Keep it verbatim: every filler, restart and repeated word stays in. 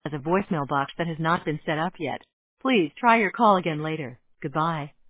has a voicemail box that has not been set up yet. Please try your call again later. Goodbye.